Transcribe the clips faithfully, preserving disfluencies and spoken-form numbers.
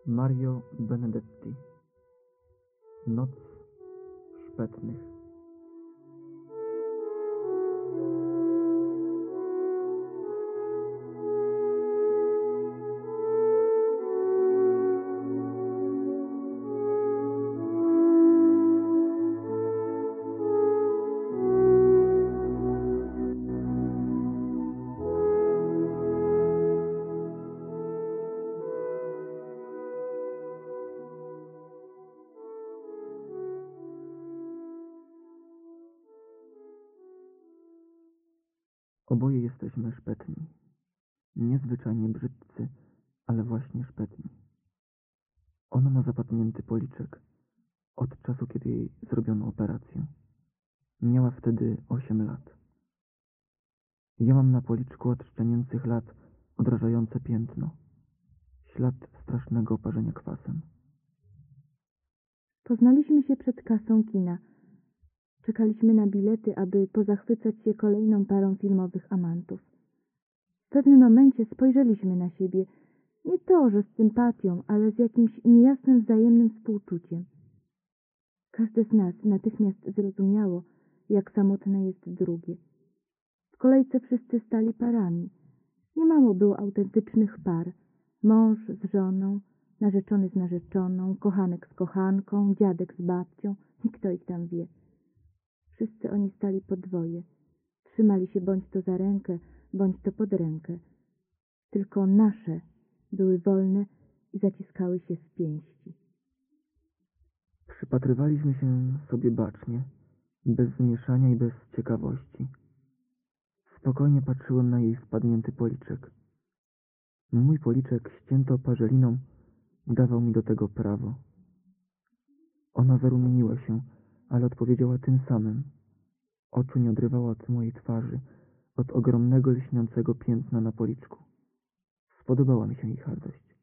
Mario Benedetti. Noc szpetnych. Oboje jesteśmy szpetni. Niezwyczajnie brzydcy, ale właśnie szpetni. Ona ma zapadnięty policzek od czasu, kiedy jej zrobiono operację. Miała wtedy osiem lat. Ja mam na policzku od szczenięcych lat odrażające piętno. Ślad strasznego oparzenia kwasem. Poznaliśmy się przed kasą kina. Czekaliśmy na bilety, aby pozachwycać się kolejną parą filmowych amantów. W pewnym momencie spojrzeliśmy na siebie, nie to, że z sympatią, ale z jakimś niejasnym wzajemnym współczuciem. Każde z nas natychmiast zrozumiało, jak samotne jest drugie. W kolejce wszyscy stali parami. Nie mało było autentycznych par. Mąż z żoną, narzeczony z narzeczoną, kochanek z kochanką, dziadek z babcią i kto ich tam wie. Wszyscy oni stali po dwoje. Trzymali się bądź to za rękę, bądź to pod rękę. Tylko nasze były wolne i zaciskały się w pięści. Przypatrywaliśmy się sobie bacznie, bez zmieszania i bez ciekawości. Spokojnie patrzyłem na jej spadnięty policzek. Mój policzek, ścięty oparzeliną, dawał mi do tego prawo. Ona zarumieniła się, ale odpowiedziała tym samym. Oczu nie odrywała od mojej twarzy, od ogromnego, lśniącego piętna na policzku. Spodobała mi się jej hardość.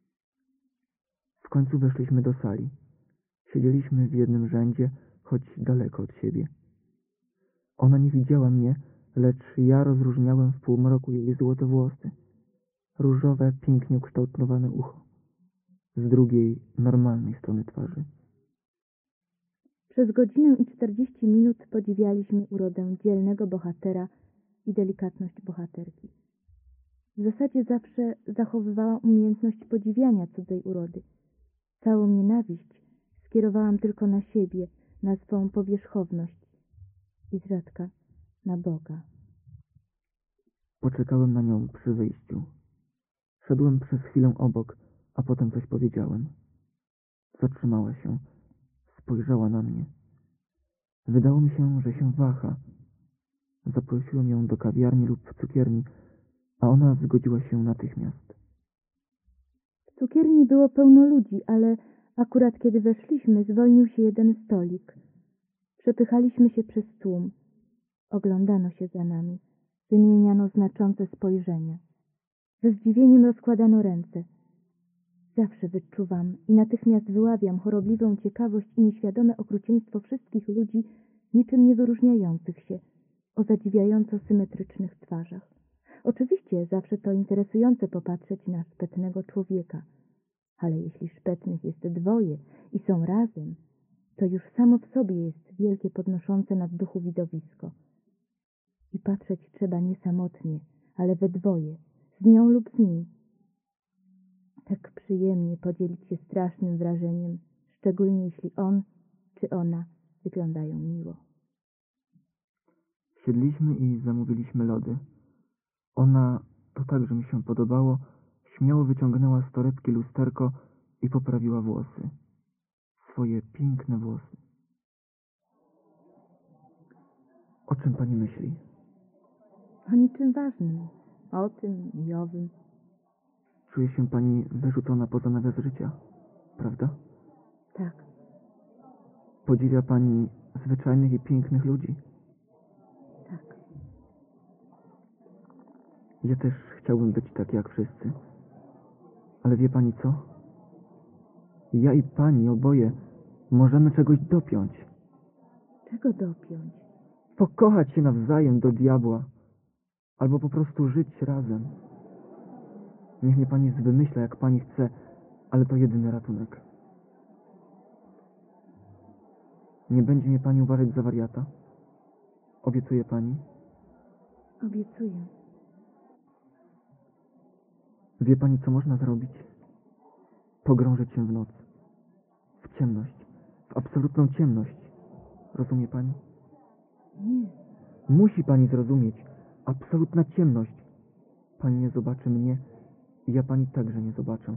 W końcu weszliśmy do sali. Siedzieliśmy w jednym rzędzie, choć daleko od siebie. Ona nie widziała mnie, lecz ja rozróżniałem w półmroku jej złote włosy, różowe, pięknie ukształtowane ucho, z drugiej, normalnej strony twarzy. Przez godzinę i czterdzieści minut podziwialiśmy urodę dzielnego bohatera i delikatność bohaterki. W zasadzie zawsze zachowywałam umiejętność podziwiania cudzej urody. Całą nienawiść skierowałam tylko na siebie, na swą powierzchowność i zrzadka na Boga. Poczekałem na nią przy wyjściu. Szedłem przez chwilę obok, a potem coś powiedziałem. Zatrzymała się. Spojrzała na mnie. Wydało mi się, że się waha. Zaprosiłem ją do kawiarni lub cukierni, a ona zgodziła się natychmiast. W cukierni było pełno ludzi, ale akurat kiedy weszliśmy, zwolnił się jeden stolik. Przepychaliśmy się przez tłum. Oglądano się za nami. Wymieniano znaczące spojrzenia. Ze zdziwieniem rozkładano ręce. Zawsze wyczuwam i natychmiast wyławiam chorobliwą ciekawość i nieświadome okrucieństwo wszystkich ludzi, niczym nie wyróżniających się, o zadziwiająco symetrycznych twarzach. Oczywiście zawsze to interesujące popatrzeć na szpetnego człowieka, ale jeśli szpetnych jest dwoje i są razem, to już samo w sobie jest wielkie podnoszące nad duchu widowisko. I patrzeć trzeba nie samotnie, ale we dwoje, z nią lub z nim. Tak przyjemnie podzielić się strasznym wrażeniem, szczególnie jeśli on czy ona wyglądają miło. Siedliśmy i zamówiliśmy lody. Ona, to także mi się podobało, śmiało wyciągnęła z torebki lusterko i poprawiła włosy. Swoje piękne włosy. O czym pani myśli? O niczym ważnym. O tym i owym. Czuje się pani wyrzucona poza nawias życia, prawda? Tak. Podziwia pani zwyczajnych i pięknych ludzi? Tak. Ja też chciałbym być tak jak wszyscy. Ale wie pani co? Ja i pani oboje możemy czegoś dopiąć. Czego dopiąć? Pokochać się nawzajem do diabła. Albo po prostu żyć razem. Niech mnie pani wymyśla, jak pani chce, ale to jedyny ratunek. Nie będzie mnie pani uważać za wariata? Obiecuje pani? Obiecuję. Wie pani, co można zrobić? Pogrążyć się w noc. W ciemność. W absolutną ciemność. Rozumie pani? Nie. Musi pani zrozumieć. Absolutna ciemność. Pani nie zobaczy mnie i ja pani także nie zobaczę.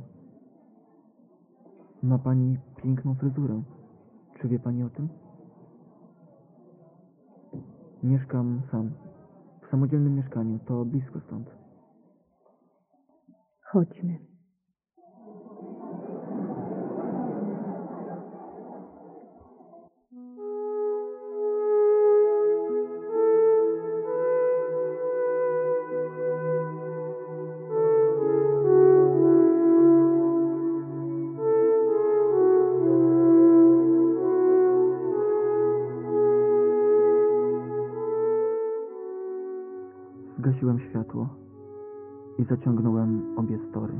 Ma pani piękną fryzurę. Czy wie pani o tym? Mieszkam sam. W samodzielnym mieszkaniu. To blisko stąd. Chodźmy. Zgasiłem światło i zaciągnąłem obie story.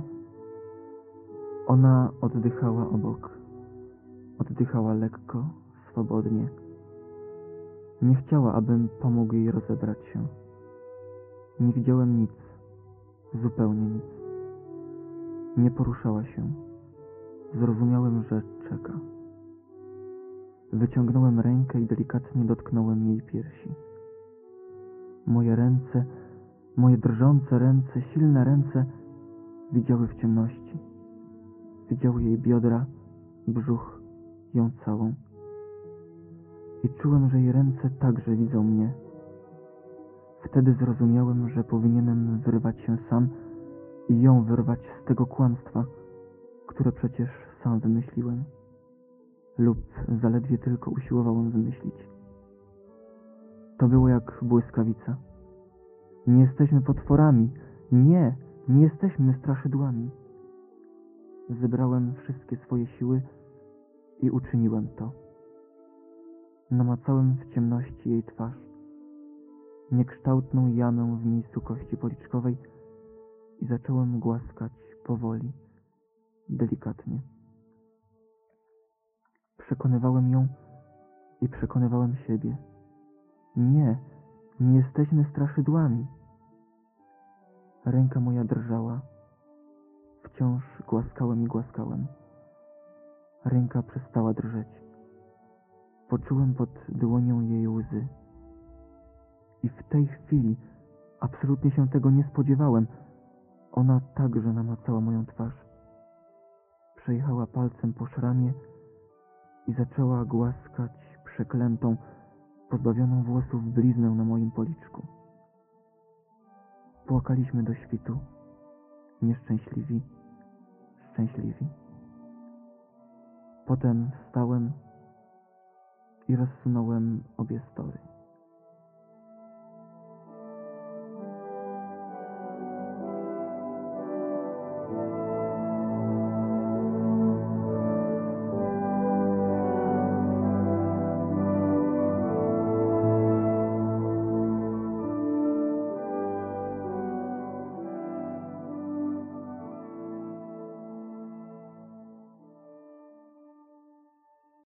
Ona oddychała obok. Oddychała lekko, swobodnie. Nie chciała, abym pomógł jej rozebrać się. Nie widziałem nic. Zupełnie nic. Nie poruszała się. Zrozumiałem, że czeka. Wyciągnąłem rękę i delikatnie dotknąłem jej piersi. Moje ręce, moje drżące ręce, silne ręce widziały w ciemności. Widziały jej biodra, brzuch, ją całą. I czułem, że jej ręce także widzą mnie. Wtedy zrozumiałem, że powinienem wyrwać się sam i ją wyrwać z tego kłamstwa, które przecież sam wymyśliłem. Lub zaledwie tylko usiłowałem wymyślić. To było jak błyskawica. Nie jesteśmy potworami. Nie, nie jesteśmy straszydłami. Zebrałem wszystkie swoje siły i uczyniłem to. Namacałem w ciemności jej twarz, niekształtną jamę w miejscu kości policzkowej i zacząłem głaskać powoli, delikatnie. Przekonywałem ją i przekonywałem siebie. Nie, nie jesteśmy straszydłami. Ręka moja drżała. Wciąż głaskałem i głaskałem. Ręka przestała drżeć. Poczułem pod dłonią jej łzy. I w tej chwili, absolutnie się tego nie spodziewałem, ona także namacała moją twarz. Przejechała palcem po szramie i zaczęła głaskać przeklętą, pozbawioną włosów bliznę na moim policzku. Płakaliśmy do świtu, nieszczęśliwi, szczęśliwi. Potem wstałem i rozsunąłem obie story.